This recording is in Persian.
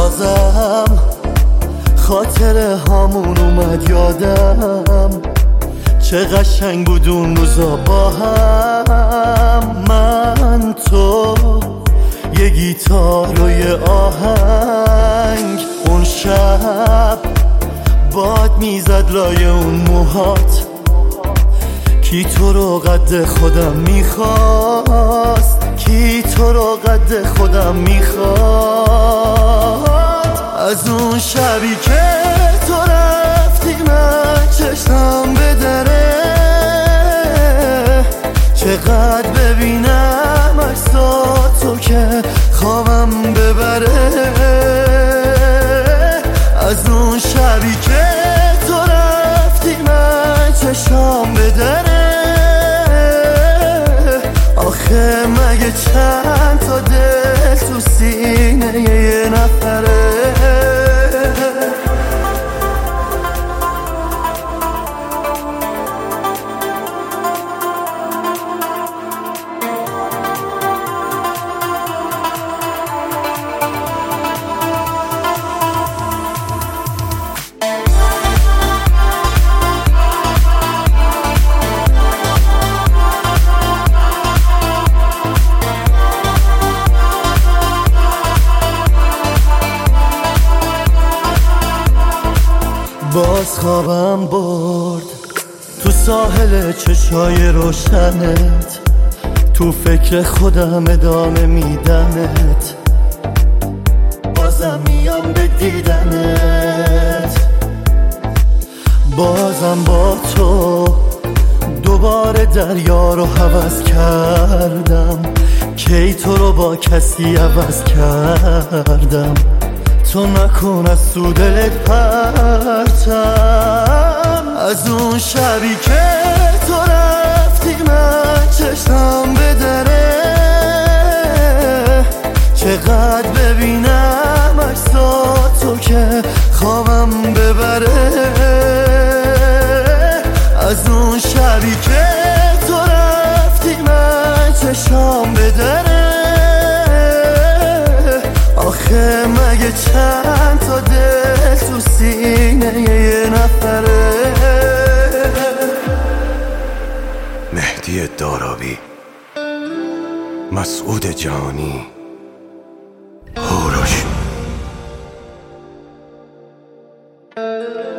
بازم خاطره هامون اومد یادم، چه قشنگ بود اون روزا با هم. من تو یه گیتار و یه آهنگ، اون شب باد میزد لای اون موهات، کی تو رو قد خودم میخواست، کی تو رو قد خودم میخواست. از اون شبی که تو رفتی من چشم به دره، چقدر ببینم عکساتو که خوابم ببره. از اون شبی که تو رفتی من چشم به دره، آخه مگه چند تا دل تو سینه یه نفره. باز خوابم برد تو ساحل چشای روشنت، تو فکر خودم ادامه میدمت، بازم میام به دیدنت. بازم با تو دوباره دریا رو هوس کردم، کی تو رو با کسی عوض کردم. تو نکن از تو دلت پرتم، از اون شبی که تو رفتی من چشم به دره، چقدر ببینم عکساتو که خوابم ببره. از اون شبی که تو رفتی من چشم به دره، آخه مگه چند تا دل تو سینه یه نفره. مهدی دارابی، مسعود جانی، هوروش.